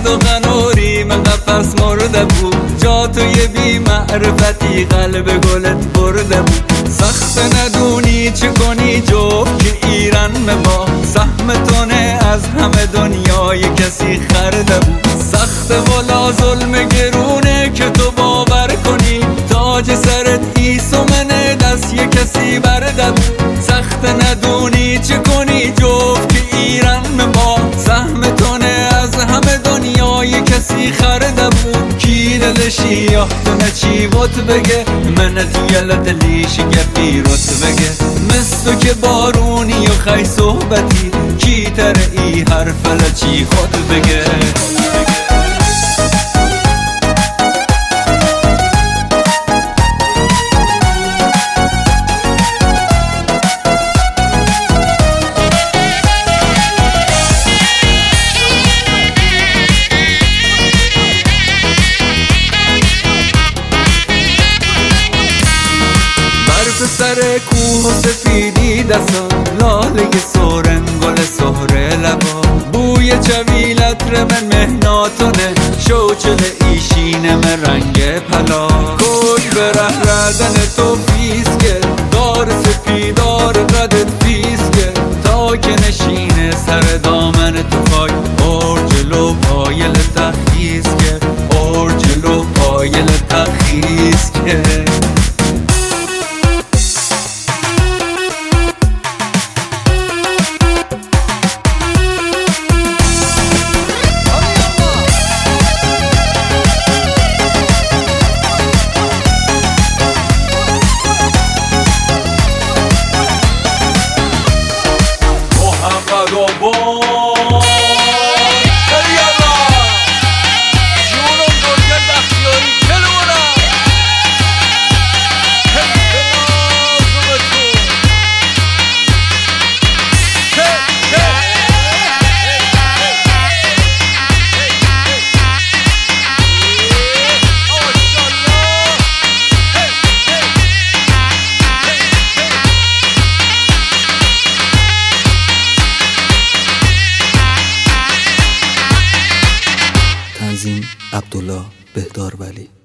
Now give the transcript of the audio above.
درد و قنوریم قفص مرده بود، جا توی بی معرفتی قلب گلت برده بود. سخت ندونی چه کنی جفت که ایران با سهم تونه از همه دنیای کسی خرده بود. سخت والا ظلم گرونه که تو باور کنی تاج سرت ایسومنه دست یه کسی برده بود. سخت ندونی چه کنی جفت که ایران با سهم تونه از همه دنیای کسی خرده بود. کی دلشی یاختونه چی بوت بگه من دیالت لیش گفی روت بگه مستو که بارونی و خی صحبتی کی تر ای حرف لچی خود بگه. سر کوه و سفیدی دستان لاله سورن گل سهره لبا بوی چویلت من مهناتونه شوچل ایشین من رنگ پلا کوک به ره ردن تو فیسکه دار سپیدار قدت فیسکه تا که نشینه سر دامن تو خاک جلو پایل تخیسکه جلو پایل تخیسکه. تنظیم عبدالله بهدار ولی.